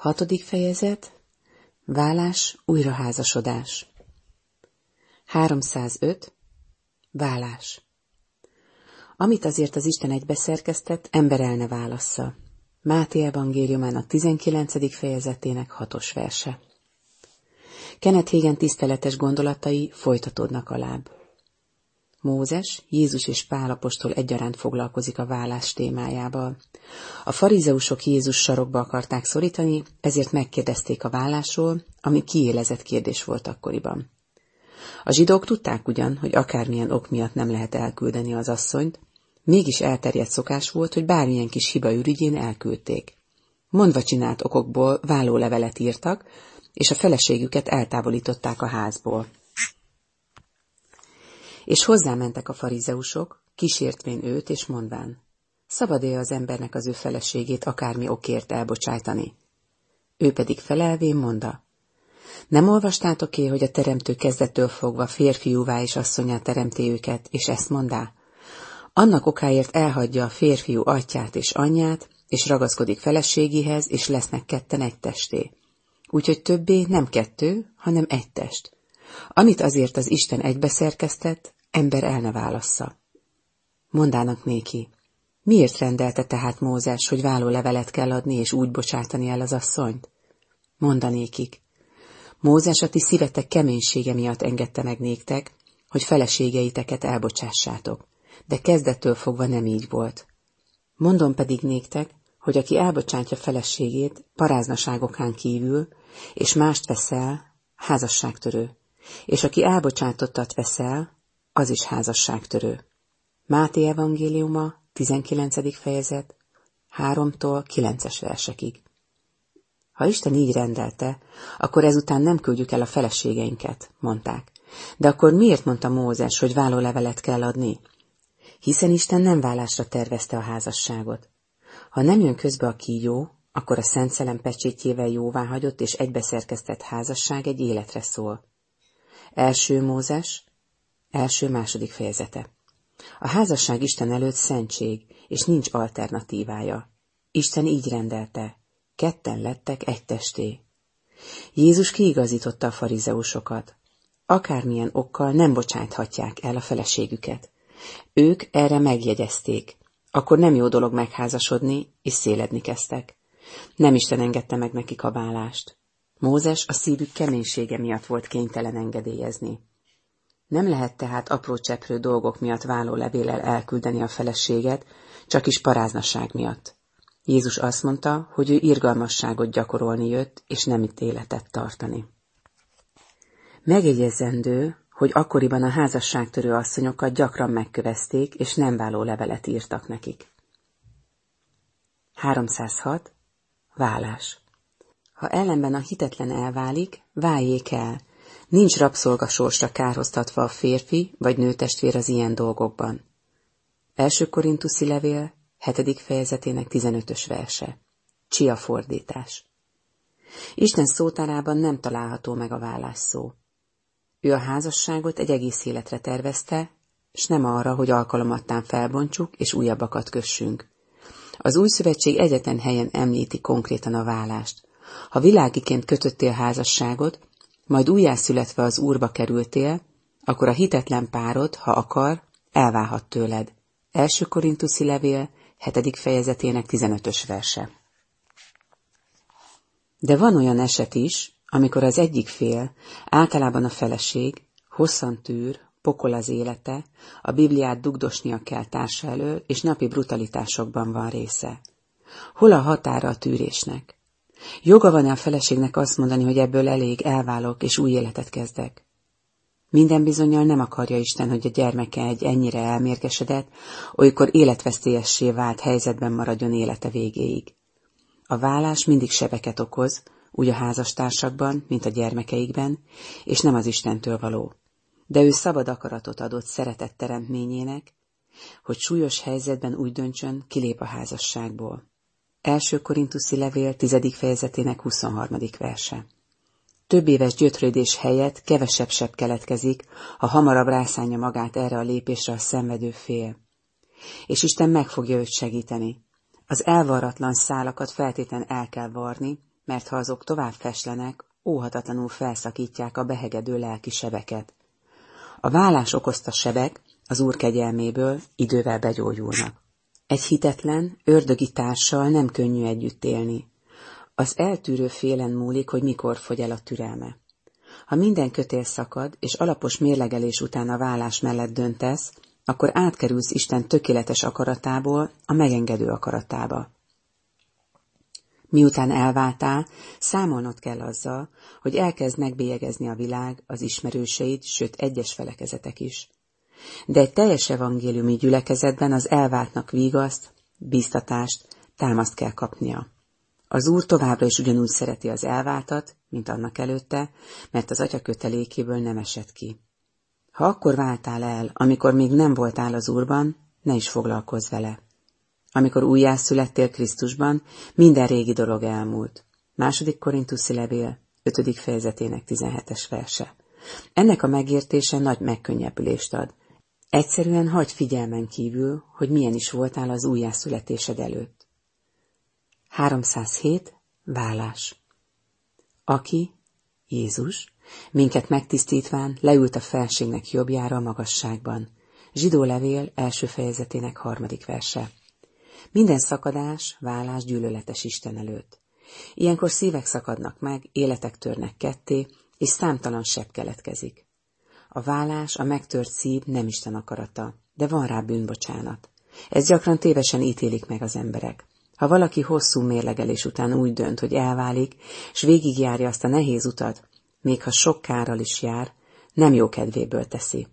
6. fejezet. Válás, újraházasodás. 305. Válás. Amit azért az Isten egybeszerkesztett, ember el ne válassza. Máté evangéliumának 19. fejezetének 6. verse. Kenneth Hagin tiszteletes gondolatai folytatódnak alább. Mózes, Jézus és Pál apostol egyaránt foglalkozik a válás témájával. A farizeusok Jézus sarokba akarták szorítani, ezért megkérdezték a válásról, ami kiélezett kérdés volt akkoriban. A zsidók tudták ugyan, hogy akármilyen ok miatt nem lehet elküldeni az asszonyt, mégis elterjedt szokás volt, hogy bármilyen kis hiba ürügyén elküldték. Mondva csinált okokból vállólevelet írtak, és a feleségüket eltávolították a házból. És hozzámentek a farizeusok, kísértvén őt, és mondván: szabad-e az embernek az ő feleségét akármi okért elbocsájtani? Ő pedig felelvén mondta: nem olvastátok-e, hogy a teremtő kezdettől fogva férfiúvá és asszonnyá teremti őket, és ezt mondá: annak okáért elhagyja a férfiú atyját és anyját, és ragaszkodik feleségéhez, és lesznek ketten egy testé. Úgyhogy többé nem kettő, hanem egy test. Amit azért az Isten egybeszerkesztett, ember el ne válassza. Mondának néki: miért rendelte tehát Mózes, hogy vállólevelet kell adni, és úgy bocsátani el az asszonyt? Mondanékik: Mózes a ti szívetek keménysége miatt engedte meg néktek, hogy feleségeiteket elbocsássátok, de kezdettől fogva nem így volt. Mondom pedig néktek, hogy aki elbocsátja feleségét paráznaságokán kívül, és mást veszel, házasságtörő, és aki elbocsátottat veszel, az is házasságtörő. Máté evangéliuma, 19. fejezet, 3-tól 9-es versekig. Ha Isten így rendelte, akkor ezután nem küldjük el a feleségeinket, mondták. De akkor miért mondta Mózes, hogy vállólevelet kell adni? Hiszen Isten nem válásra tervezte a házasságot. Ha nem jön közbe a kígyó, akkor a Szent Szellem pecsétjével jóváhagyott és egybeszerkesztett házasság egy életre szól. 1. Mózes, 1.-2. fejezete. A házasság Isten előtt szentség, és nincs alternatívája. Isten így rendelte: ketten lettek egy testé. Jézus kiigazította a farizeusokat. Akármilyen okkal nem bocsájthatják el a feleségüket. Ők erre megjegyezték. Akkor nem jó dolog megházasodni, és széledni kezdtek. Nem Isten engedte meg nekik a válást. Mózes a szívük keménysége miatt volt kénytelen engedélyezni. Nem lehet tehát apró cseprő dolgok miatt vállólevéllel elküldeni a feleséget, csak is paráznaság miatt. Jézus azt mondta, hogy ő irgalmasságot gyakorolni jött, és nem ítéletet tartani. Megjegyezzendő, hogy akkoriban a házasságtörő asszonyokat gyakran megkövezték, és nem vállólevelet írtak nekik. 306. Válás. Ha ellenben a hitetlen elválik, váljék el. Nincs rabszolgasorsra kárhoztatva a férfi vagy nőtestvér az ilyen dolgokban. 1. Korinthusi levél, 7. fejezetének 15. verse. Csia fordítás. Isten szótárában nem található meg a válás szó. Ő a házasságot egy egész életre tervezte, s nem arra, hogy alkalomattán felbontsuk és újabbakat kössünk. Az új szövetség egyetlen helyen említi konkrétan a válást. Ha világiként kötöttél házasságot, majd újjászületve az Úrba kerültél, akkor a hitetlen párod, ha akar, elválhat tőled. 1. Korinthusi levél, 7. fejezetének 15. verse. De van olyan eset is, amikor az egyik fél, általában a feleség, hosszan tűr, pokol az élete, a Bibliát dugdosnia kell társa elől, és napi brutalitásokban van része. Hol a határa a tűrésnek? Joga van-e a feleségnek azt mondani, hogy ebből elég, elválok, és új életet kezdek? Minden bizonnyal nem akarja Isten, hogy a gyermeke egy ennyire elmérgesedett, olykor életveszélyessé vált helyzetben maradjon élete végéig. A válás mindig sebeket okoz, úgy a házastársakban, mint a gyermekeikben, és nem az Istentől való. De ő szabad akaratot adott szeretett teremtményének, hogy súlyos helyzetben úgy döntsön, kilép a házasságból. 1. Korinthusi levél 10. fejezetének 23. verse. Több éves gyötrődés helyett kevesebb seb keletkezik, ha hamarabb rászánja magát erre a lépésre a szenvedő fél. És Isten meg fogja őt segíteni. Az elvarratlan szálakat feltétlen el kell varni, mert ha azok tovább feslenek, óhatatlanul felszakítják a behegedő lelki sebeket. A válás okozta sebek az Úr kegyelméből idővel begyógyulnak. Egy hitetlen, ördögi társal nem könnyű együtt élni. Az eltűrő félen múlik, hogy mikor fogy el a türelme. Ha minden kötél szakad, és alapos mérlegelés után a válás mellett döntesz, akkor átkerülsz Isten tökéletes akaratából a megengedő akaratába. Miután elváltál, számolnod kell azzal, hogy elkezd megbélyegezni a világ, az ismerőseid, sőt egyes felekezetek is. De egy teljes evangéliumi gyülekezetben az elváltnak vigaszt, bíztatást, támaszt kell kapnia. Az Úr továbbra is ugyanúgy szereti az elváltat, mint annak előtte, mert az Atya kötelékéből nem esett ki. Ha akkor váltál el, amikor még nem voltál az Úrban, ne is foglalkozz vele. Amikor újjászülettél Krisztusban, minden régi dolog elmúlt. 2. Korinthuszi levél, 5. fejezetének 17. verse. Ennek a megértése nagy megkönnyebbülést ad. Egyszerűen hagyd figyelmen kívül, hogy milyen is voltál az újjászületésed előtt. 307. Válás. Aki, Jézus, minket megtisztítván leült a felségnek jobbjára a magasságban. Zsidó levél 1. fejezetének 3. verse. Minden szakadás, válás gyűlöletes Isten előtt. Ilyenkor szívek szakadnak meg, életek törnek ketté, és számtalan sebb keletkezik. A válás, a megtört szív nem Isten akarata, de van rá bűnbocsánat. Ezt gyakran tévesen ítélik meg az emberek. Ha valaki hosszú mérlegelés után úgy dönt, hogy elválik, s végigjárja azt a nehéz utat, még ha sok kárral is jár, nem jó kedvéből teszi.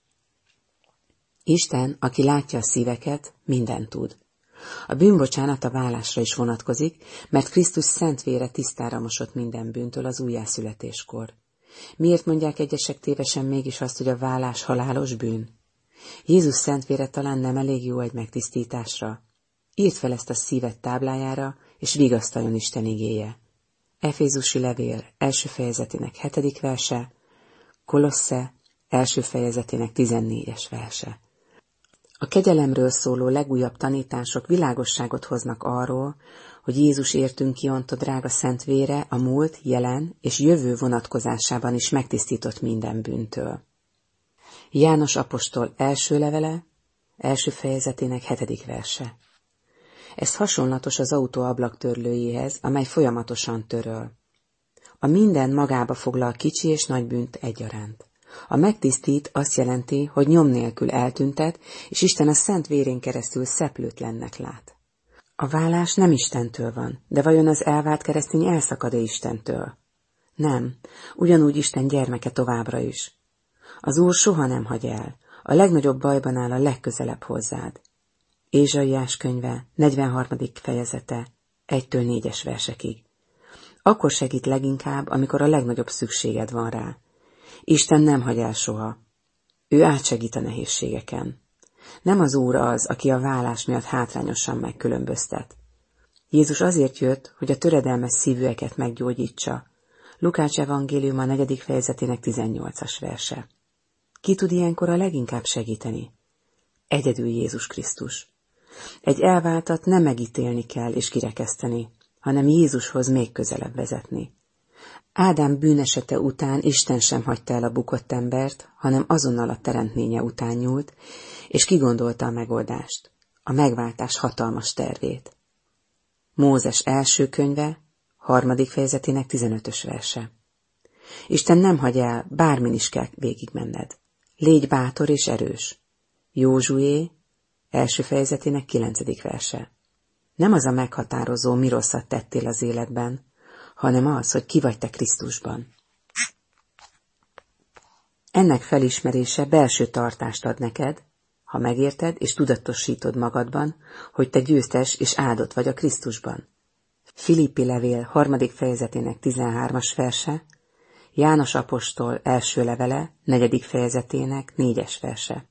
Isten, aki látja a szíveket, mindent tud. A bűnbocsánat a válásra is vonatkozik, mert Krisztus szent vére tisztára mosott minden bűntől az újjászületéskor. Miért mondják egyesek tévesen mégis azt, hogy a válás halálos bűn? Jézus szent vére talán nem elég jó egy megtisztításra? Írd fel ezt a szíved táblájára, és vigasztaljon Isten igéje. Efézusi levél 1. fejezetének 7. verse, Kolosse 1. fejezetének 14. verse. A kegyelemről szóló legújabb tanítások világosságot hoznak arról, hogy Jézus értünk kiontott drága szent vére a múlt, jelen és jövő vonatkozásában is megtisztított minden bűntől. János apostol első levele, 1. fejezetének 7. verse. Ez hasonlatos az autó ablaktörlőjéhez, amely folyamatosan töröl. A minden magába foglal kicsi és nagy bűnt egyaránt. A megtisztít azt jelenti, hogy nyom nélkül eltüntet, és Isten a szent vérén keresztül szeplőtlennek lát. A válás nem Istentől van, de vajon az elvált keresztény elszakad-e Istentől? Nem, ugyanúgy Isten gyermeke továbbra is. Az Úr soha nem hagy el, a legnagyobb bajban áll a legközelebb hozzád. Ézsaiás könyve, 43. fejezete, 1-4 versekig. Akkor segít leginkább, amikor a legnagyobb szükséged van rá. Isten nem hagy el soha. Ő átsegít a nehézségeken. Nem az Úr az, aki a válás miatt hátrányosan megkülönböztet. Jézus azért jött, hogy a töredelmes szívűeket meggyógyítsa. Lukács evangéliuma 4. fejezetének 18. verse. Ki tud ilyenkor a leginkább segíteni? Egyedül Jézus Krisztus. Egy elváltat nem megítélni kell és kirekeszteni, hanem Jézushoz még közelebb vezetni. Ádám bűnesete után Isten sem hagyta el a bukott embert, hanem azonnal a teremtménye után nyúlt, és kigondolta a megoldást, a megváltás hatalmas tervét. Mózes első könyve, 3. fejezetének 15. verse. Isten nem hagy el, bármin is kell végigmenned. Légy bátor és erős. Józsué, első fejezetének 9. verse. Nem az a meghatározó, mi rosszat tettél az életben, hanem az, hogy ki vagy te Krisztusban. Ennek felismerése belső tartást ad neked, ha megérted és tudatosítod magadban, hogy te győztes és áldott vagy a Krisztusban. Filippi levél 3. fejezetének 13. verse, János apostol első levele 4. fejezetének 4. verse.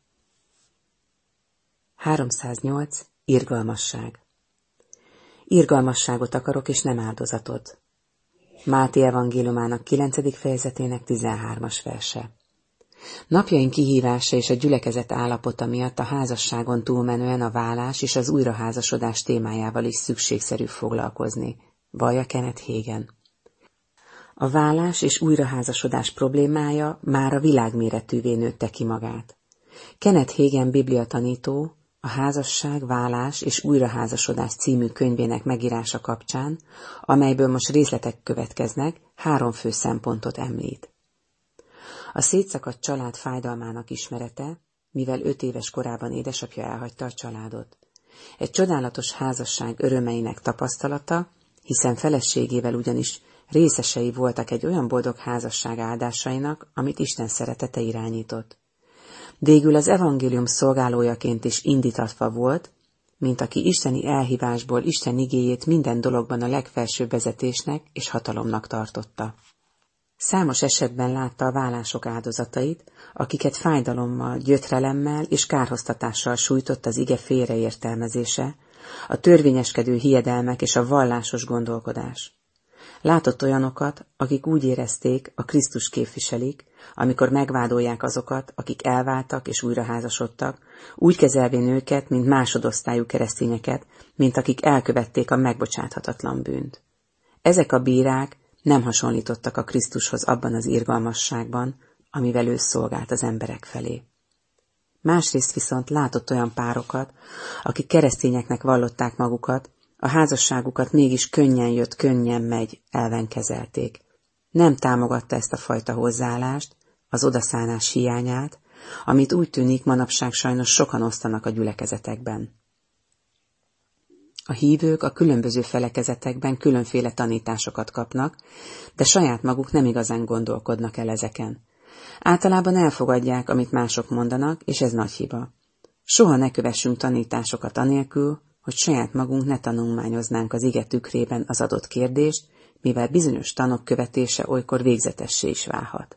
308. Irgalmasság. Irgalmasságot akarok, és nem áldozatot. Máté evangéliumának 9. fejezetének 13. verse. Napjaink kihívása és a gyülekezet állapota miatt a házasságon túlmenően a válás és az újraházasodás témájával is szükségszerű foglalkozni. vallja Kenneth Hagin. A vállás és újraházasodás problémája már a világméretűvé nőtte ki magát. Kenneth Hagin bibliatanító a Házasság, vállás és újraházasodás című könyvének megírása kapcsán, amelyből most részletek következnek, 3 fő szempontot említ. A szétszakadt család fájdalmának ismerete, mivel 5 éves korában édesapja elhagyta a családot. Egy csodálatos házasság örömeinek tapasztalata, hiszen feleségével ugyanis részesei voltak egy olyan boldog házasság áldásainak, amit Isten szeretete irányított. Végül az evangélium szolgálójaként is indítatva volt, mint aki isteni elhívásból Isten igéjét minden dologban a legfelsőbb vezetésnek és hatalomnak tartotta. Számos esetben látta a vállások áldozatait, akiket fájdalommal, gyötrelemmel és kárhoztatással sújtott az ige félreértelmezése, a törvényeskedő hiedelmek és a vallásos gondolkodás. Látott olyanokat, akik úgy érezték, a Krisztus képviselik, amikor megvádolják azokat, akik elváltak és újraházasodtak, úgy kezelvén őket, mint másodosztályú keresztényeket, mint akik elkövették a megbocsáthatatlan bűnt. Ezek a bírák nem hasonlítottak a Krisztushoz abban az irgalmasságban, amivel ő szolgált az emberek felé. Másrészt viszont látott olyan párokat, akik keresztényeknek vallották magukat, a házasságukat mégis könnyen jött, könnyen megy, elven kezelték. Nem támogatta ezt a fajta hozzáállást, az odaszánás hiányát, amit úgy tűnik manapság sajnos sokan osztanak a gyülekezetekben. A hívők a különböző felekezetekben különféle tanításokat kapnak, de saját maguk nem igazán gondolkodnak el ezeken. Általában elfogadják, amit mások mondanak, és ez nagy hiba. Soha ne kövessünk tanításokat anélkül, hogy saját magunk ne tanulmányoznánk az ige tükrében az adott kérdést, mivel bizonyos tanok követése olykor végzetessé is válhat.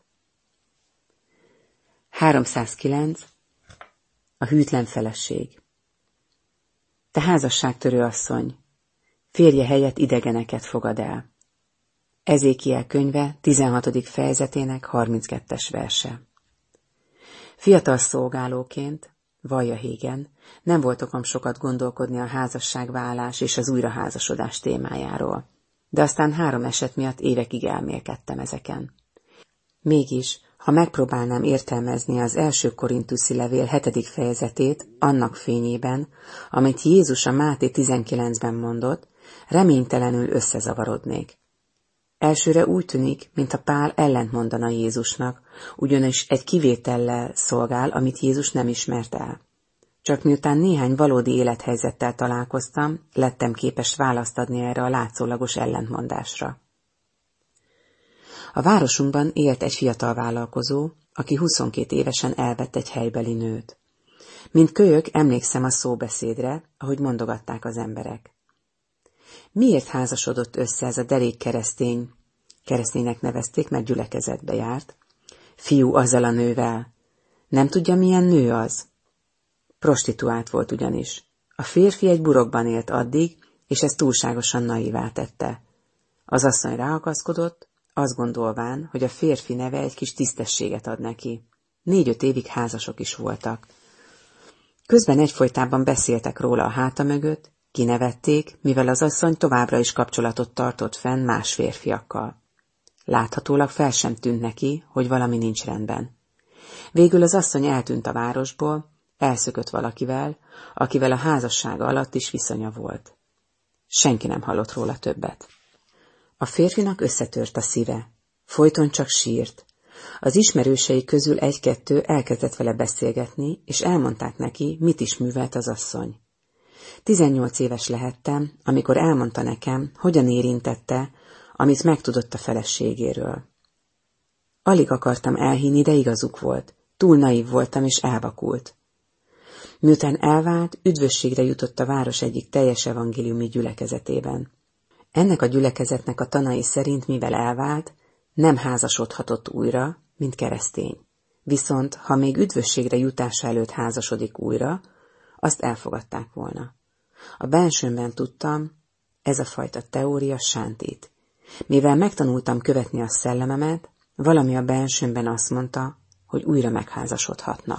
309. A hűtlen feleség. Te házasságtörő asszony, férje helyett idegeneket fogad el. Ezékiel könyve 16. fejezetének 32. verse. Fiatal szolgálóként, vallja Hagin, nem volt okom sokat gondolkodni a házasságvállás és az újraházasodás témájáról, de aztán 3 eset miatt évekig elmélkedtem ezeken. Mégis, ha megpróbálnám értelmezni az 1. Korintuszi levél 7. fejezetét annak fényében, amit Jézus a Máté 19-ben mondott, reménytelenül összezavarodnék. Elsőre úgy tűnik, mintha Pál ellentmondana Jézusnak, ugyanis egy kivétellel szolgál, amit Jézus nem ismert el. Csak miután néhány valódi élethelyzettel találkoztam, lettem képes választ adni erre a látszólagos ellentmondásra. A városunkban élt egy fiatal vállalkozó, aki 22 évesen elvett egy helybeli nőt. Mint kölyök emlékszem a szóbeszédre, ahogy mondogatták az emberek. Miért házasodott össze ez a derék keresztény? Kereszténynek nevezték, mert gyülekezetbe járt. Fiú azzal a nővel. Nem tudja, milyen nő az? Prostituált volt ugyanis. A férfi egy burokban élt addig, és ez túlságosan naivá tette. Az asszony ráakaszkodott, azt gondolván, hogy a férfi neve egy kis tisztességet ad neki. 4-5 évig házasok is voltak. Közben egyfolytában beszéltek róla a háta mögött, kinevették, mivel az asszony továbbra is kapcsolatot tartott fenn más férfiakkal. Láthatólag fel sem tűnt neki, hogy valami nincs rendben. Végül az asszony eltűnt a városból, elszökött valakivel, akivel a házassága alatt is viszonya volt. Senki nem hallott róla többet. A férfinak összetört a szíve. Folyton csak sírt. Az ismerősei közül 1-2 elkezdett vele beszélgetni, és elmondták neki, mit is művelt az asszony. 18 éves lehettem, amikor elmondta nekem, hogyan érintette, amit megtudott a feleségéről. Alig akartam elhinni, de igazuk volt. Túl naív voltam, és elvakult. Miután elvált, üdvösségre jutott a város egyik teljes evangéliumi gyülekezetében. Ennek a gyülekezetnek a tanai szerint, mivel elvált, nem házasodhatott újra, mint keresztény. Viszont, ha még üdvösségre jutása előtt házasodik újra, azt elfogadták volna. A bensőmben tudtam, ez a fajta teória sántít. Mivel megtanultam követni a szellememet, valami a bensőmben azt mondta, hogy újra megházasodhatna.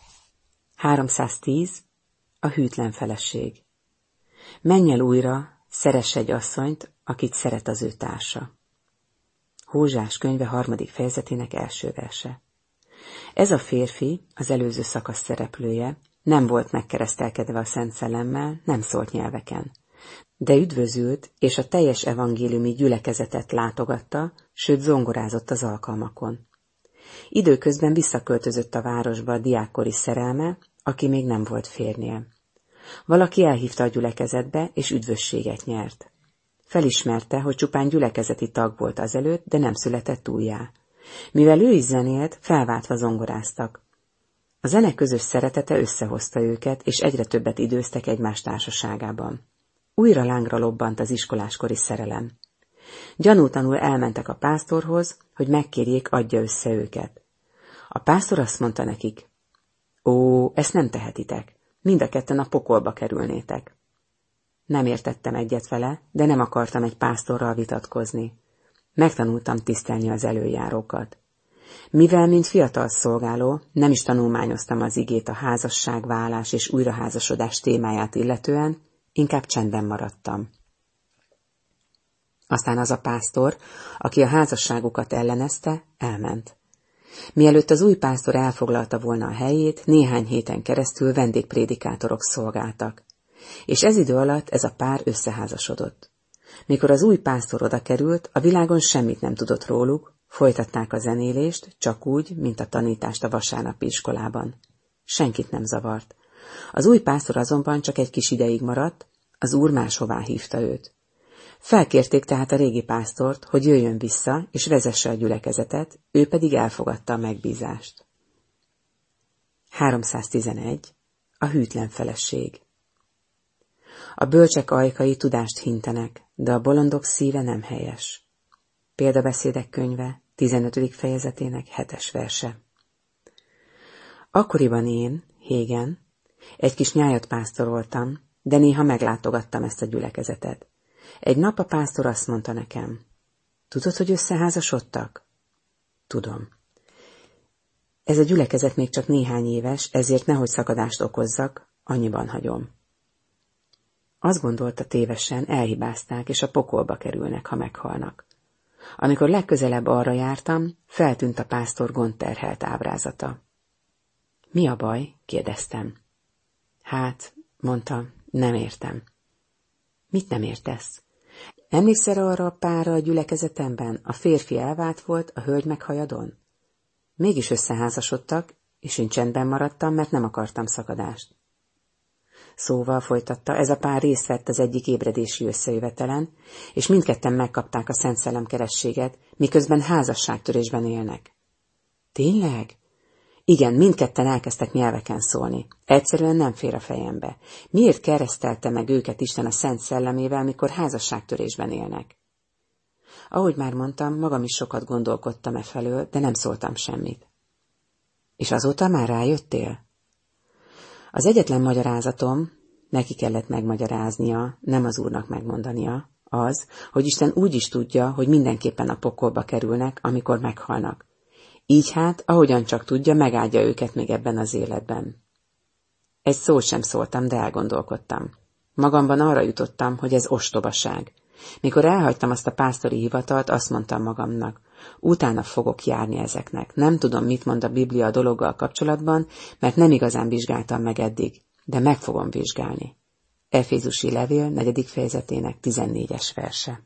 310. A hűtlen feleség. Menj el újra, Szeress egy asszonyt, akit szeret az ő társa. Hózsás könyve 3. fejezetének első verse. Ez a férfi, az előző szakasz szereplője, nem volt megkeresztelkedve a Szent Szellemmel, nem szólt nyelveken. De üdvözült, és a teljes evangéliumi gyülekezetet látogatta, sőt zongorázott az alkalmakon. Időközben visszaköltözött a városba a diákkori szerelme, aki még nem volt férjnél. Valaki elhívta a gyülekezetbe, és üdvösséget nyert. Felismerte, hogy csupán gyülekezeti tag volt azelőtt, de nem született újjá. Mivel ő is zenélt, felváltva zongoráztak. A zene közös szeretete összehozta őket, és egyre többet időztek egymás társaságában. Újra lángra lobbant az iskoláskori szerelem. Gyanútlanul elmentek a pásztorhoz, hogy megkérjék, adja össze őket. A pásztor azt mondta nekik: Ó, ezt nem tehetitek, mind a ketten a pokolba kerülnétek. Nem értettem egyet vele, de nem akartam egy pásztorral vitatkozni. Megtanultam tisztelni az előjárókat. Mivel, mint fiatal szolgáló, nem is tanulmányoztam az igét a házasság, válás és újraházasodás témáját illetően, inkább csendben maradtam. Aztán az a pásztor, aki a házasságukat ellenezte, elment. Mielőtt az új pásztor elfoglalta volna a helyét, néhány héten keresztül vendégprédikátorok szolgáltak, és ez idő alatt ez a pár összeházasodott. Mikor az új pásztor oda került, a világon semmit nem tudott róluk, folytatták a zenélést, csak úgy, mint a tanítást a vasárnapi iskolában. Senkit nem zavart. Az új pásztor azonban csak egy kis ideig maradt, az úr máshová hívta őt. Felkérték tehát a régi pásztort, hogy jöjjön vissza, és vezesse a gyülekezetet, ő pedig elfogadta a megbízást. 311. A hűtlen feleség. A bölcsek ajkai tudást hintenek, de a bolondok szíve nem helyes. Példabeszédek könyve, 15. fejezetének 7. verse. Akkoriban én, Hégen, egy kis nyájat pásztoroltam, de néha meglátogattam ezt a gyülekezetet. Egy nap a pásztor azt mondta nekem: Tudod, hogy összeházasodtak? Tudom. Ez a gyülekezet még csak néhány éves, ezért nehogy szakadást okozzak, annyiban hagyom. Azt gondolta tévesen, elhibázták, és a pokolba kerülnek, ha meghalnak. Amikor legközelebb arra jártam, feltűnt a pásztor gondterhelt ábrázata. Mi a baj? Kérdeztem. Hát, mondta, nem értem. Mit nem értesz? Emlékszel arra a párra a gyülekezetemben? A férfi elvált volt, a hölgy meghajadon? Mégis összeházasodtak, és én csendben maradtam, mert nem akartam szakadást. Szóval, folytatta, ez a pár részt vett az egyik ébredési összejövetelen, és mindketten megkapták a Szent Szellem kerességet, miközben házasságtörésben élnek. Tényleg? Igen, mindketten elkezdtek nyelveken szólni. Egyszerűen nem fér a fejembe. Miért keresztelte meg őket Isten a Szent Szellemével, mikor házasságtörésben élnek? Ahogy már mondtam, magam is sokat gondolkodtam efelől, de nem szóltam semmit. És azóta már rájöttél? Az egyetlen magyarázatom, neki kellett megmagyaráznia, nem az Úrnak megmondania, az, hogy Isten úgy is tudja, hogy mindenképpen a pokolba kerülnek, amikor meghalnak. Így hát, ahogyan csak tudja, megáldja őket még ebben az életben. Egy szót sem szóltam, de elgondolkodtam. Magamban arra jutottam, hogy ez ostobaság. Mikor elhagytam azt a pásztori hivatalt, azt mondtam magamnak: utána fogok járni ezeknek. Nem tudom, mit mond a Biblia a dologgal kapcsolatban, mert nem igazán vizsgáltam meg eddig, de meg fogom vizsgálni. Efézusi levél 4. fejezetének 14. verse.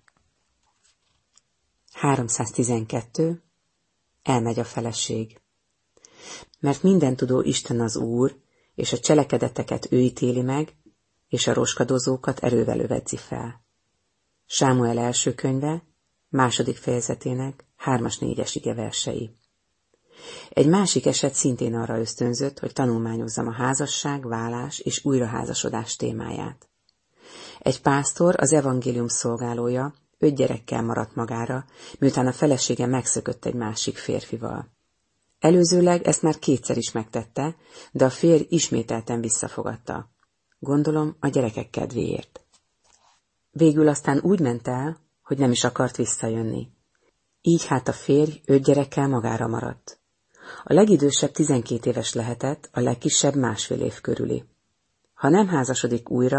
312. Elmegy a feleség. Mert mindentudó Isten az Úr, és a cselekedeteket ő ítéli meg, és a roskadozókat erővel övedzi fel. Sámuel első könyve, 2. fejezetének 3-4 ige versei. Egy másik eset szintén arra ösztönzött, hogy tanulmányozzam a házasság, válás és újraházasodás témáját. Egy pásztor, az evangélium szolgálója, 5 gyerekkel maradt magára, miután a felesége megszökött egy másik férfival. Előzőleg ezt már 2-szer is megtette, de a férj ismételten visszafogadta. Gondolom a gyerekek kedvéért. Végül aztán úgy ment el, hogy nem is akart visszajönni. Így hát a férj 5 gyerekkel magára maradt. A legidősebb 12 éves lehetett, a legkisebb 1,5 év körüli. Ha nem házasodik újra,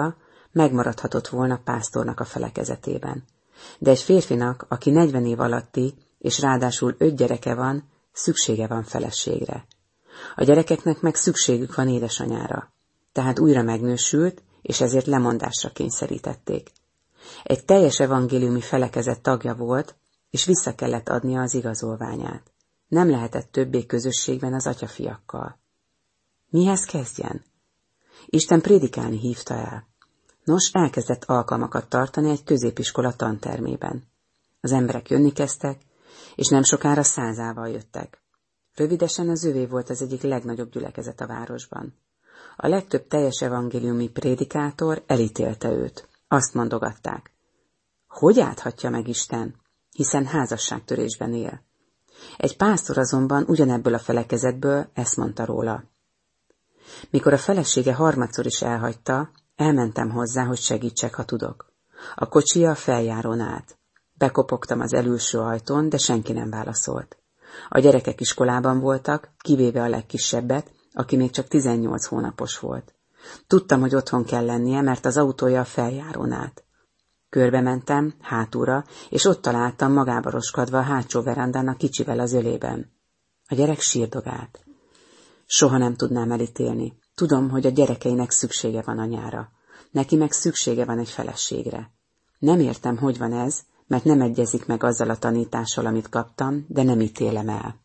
megmaradhatott volna pásztornak a felekezetében. De egy férfinak, aki 40 év alatti, és ráadásul 5 gyereke van, szüksége van feleségre. A gyerekeknek meg szükségük van édesanyára. Tehát újra megnősült, és ezért lemondásra kényszerítették. Egy teljes evangéliumi felekezet tagja volt, és vissza kellett adnia az igazolványát. Nem lehetett többé közösségben az atyafiakkal. Mihez kezdjen? Isten prédikálni hívta el. Nos, elkezdett alkalmakat tartani egy középiskola tantermében. Az emberek jönni kezdtek, és nem sokára 100-ával jöttek. Rövidesen az övé volt az egyik legnagyobb gyülekezet a városban. A legtöbb teljes evangéliumi prédikátor elítélte őt. Azt mondogatták. Hogy áthatja meg Isten, hiszen házasságtörésben él? Egy pásztor azonban ugyanebből a felekezetből ezt mondta róla. Mikor a felesége harmadszor is elhagyta, elmentem hozzá, hogy segítsek, ha tudok. A kocsija a feljárón állt. Bekopogtam az elülső ajtón, de senki nem válaszolt. A gyerekek iskolában voltak, kivéve a legkisebbet, aki még csak 18 hónapos volt. Tudtam, hogy otthon kell lennie, mert az autója a feljárón állt. Körbe mentem, hátulra, és ott találtam magába roskadva a hátsó verandának kicsivel az ölében. A gyerek sírdogált. Soha nem tudnám elítélni. Tudom, hogy a gyerekeinek szüksége van anyára. Neki meg szüksége van egy feleségre. Nem értem, hogy van ez, mert nem egyezik meg azzal a tanítással, amit kaptam, de nem ítélem el.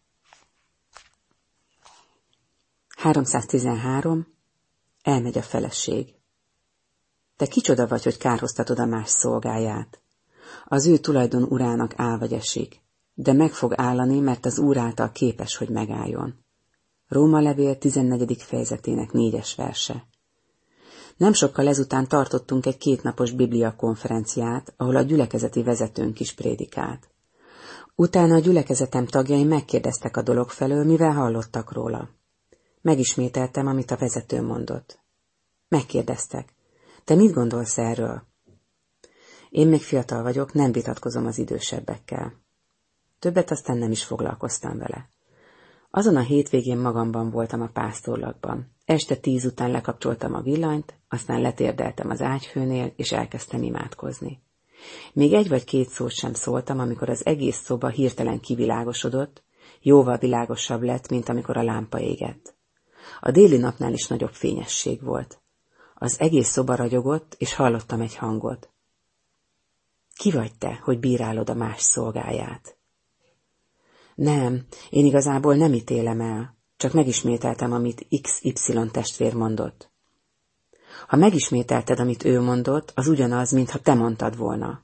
313. Elmegy a feleség. Te kicsoda vagy, hogy kárhoztatod a más szolgáját. Az ő tulajdon urának áll vagy esik, de meg fog állani, mert az úr által képes, hogy megálljon. Róma levél 14. fejezetének 4. verse. Nem sokkal ezután tartottunk egy 2 napos bibliakonferenciát, ahol a gyülekezeti vezetőnk is prédikált. Utána a gyülekezetem tagjai megkérdeztek a dolog felől, mivel hallottak róla. Megismételtem, amit a vezető mondott. Megkérdeztek. Te mit gondolsz erről? Én még fiatal vagyok, nem vitatkozom az idősebbekkel. Többet aztán nem is foglalkoztam vele. Azon a hétvégén magamban voltam a pásztorlakban. Este 10 után lekapcsoltam a villanyt, aztán letérdeltem az ágyfőnél, és elkezdtem imádkozni. Még 1 vagy 2 szót sem szóltam, amikor az egész szoba hirtelen kivilágosodott, jóval világosabb lett, mint amikor a lámpa égett. A déli napnál is nagyobb fényesség volt. Az egész szoba ragyogott, és hallottam egy hangot. Ki vagy te, hogy bírálod a más szolgáját? Nem, én igazából nem ítélem el, csak megismételtem, amit XY testvér mondott. Ha megismételted, amit ő mondott, az ugyanaz, mintha te mondtad volna.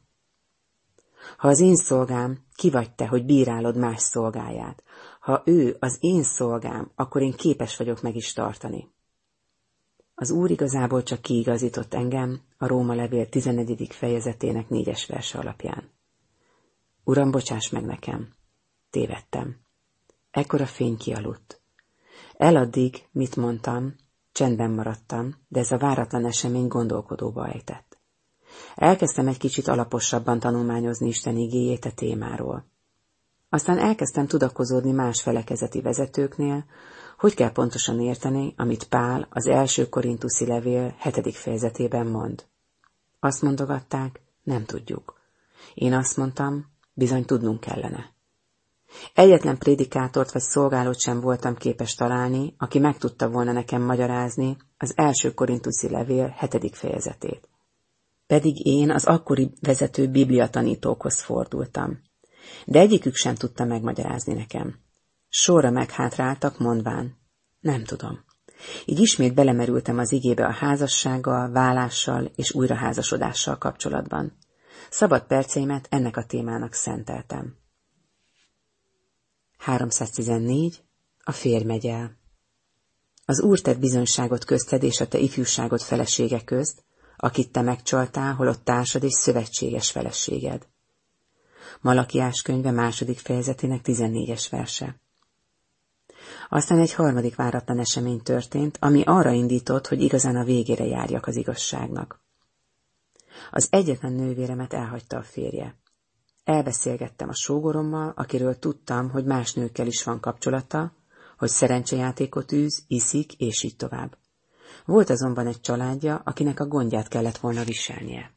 Ha az én szolgám, ki vagy te, hogy bírálod más szolgáját? Ha ő az én szolgám, akkor én képes vagyok meg is tartani. Az Úr igazából csak kiigazított engem a Róma levél 11. fejezetének 4. verse alapján. Uram, bocsáss meg nekem. Tévedtem. Ekkor a fény kialudt. Eladdig, mit mondtam, csendben maradtam, de ez a váratlan esemény gondolkodóba ejtett. Elkezdtem egy kicsit alaposabban tanulmányozni Isten igéjét a témáról. Aztán elkezdtem tudakozódni más felekezeti vezetőknél, hogy kell pontosan érteni, amit Pál az 1. Korinthusi levél 7. fejezetében mond. Azt mondogatták, nem tudjuk. Én azt mondtam, bizony tudnunk kellene. Egyetlen prédikátort vagy szolgálót sem voltam képes találni, aki meg tudta volna nekem magyarázni az 1. Korinthusi levél 7. fejezetét. Pedig én az akkori vezető bibliatanítókhoz fordultam. De egyikük sem tudta megmagyarázni nekem. Sorra meghátráltak, mondván, nem tudom. Így ismét belemerültem az igébe a házassággal, vállással és újraházasodással kapcsolatban. Szabad perceimet ennek a témának szenteltem. 314. A férj megy el. Az Úr tett bizonyságot közted és a te ifjúságod felesége közt, akit te megcsaltál, holott társad és szövetséges feleséged. Malakiás könyve 2. fejezetének 14. verse. Aztán egy harmadik váratlan esemény történt, ami arra indított, hogy igazán a végére járjak az igazságnak. Az egyetlen nővéremet elhagyta a férje. Elbeszélgettem a sógorommal, akiről tudtam, hogy más nőkkel is van kapcsolata, hogy szerencsejátékot űz, iszik, és így tovább. Volt azonban egy családja, akinek a gondját kellett volna viselnie.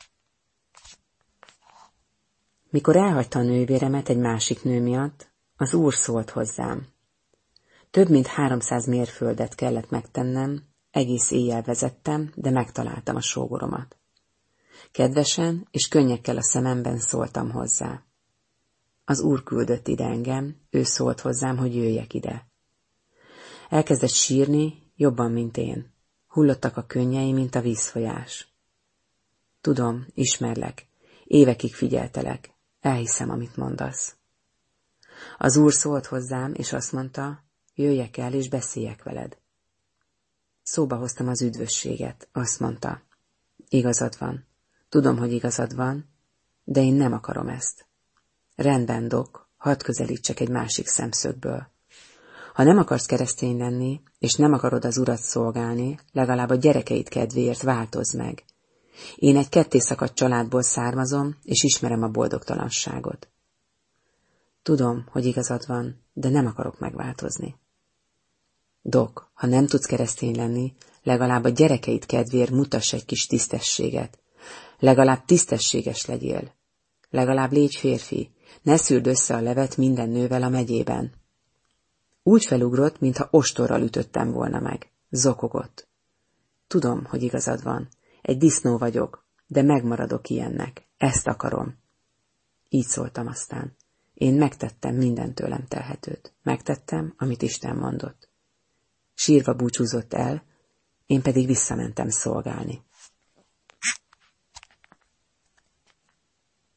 Mikor elhagyta a nővéremet egy másik nő miatt, az Úr szólt hozzám. Több mint 300 mérföldet kellett megtennem, egész éjjel vezettem, de megtaláltam a sógoromat. Kedvesen és könnyekkel a szememben szóltam hozzá. Az Úr küldött ide engem, ő szólt hozzám, hogy jöjjek ide. Elkezdett sírni, jobban, mint én. Hullottak a könnyei, mint a vízfolyás. Tudom, ismerlek, évekig figyeltelek, elhiszem, amit mondasz. Az Úr szólt hozzám, és azt mondta, jöjjek el, és beszéljek veled. Szóba hoztam az üdvösséget, azt mondta. Igazad van, tudom, hogy igazad van, de én nem akarom ezt. Rendben, Dok, hadd közelítsek egy másik szemszögből. Ha nem akarsz keresztény lenni, és nem akarod az Urat szolgálni, legalább a gyerekeid kedvéért változz meg. Én egy kettészakadt családból származom, és ismerem a boldogtalanságot. Tudom, hogy igazad van, de nem akarok megváltozni. Dok, ha nem tudsz keresztény lenni, legalább a gyerekeid kedvéért mutass egy kis tisztességet. Legalább tisztességes legyél. Legalább légy férfi, ne szűrd össze a levet minden nővel a megyében. Úgy felugrott, mintha ostorral ütöttem volna meg. Zokogott. Tudom, hogy igazad van. Egy disznó vagyok, de megmaradok ilyennek. Ezt akarom. Így szóltam aztán. Én megtettem minden tőlem telhetőt. Megtettem, amit Isten mondott. Sírva búcsúzott el, én pedig visszamentem szolgálni.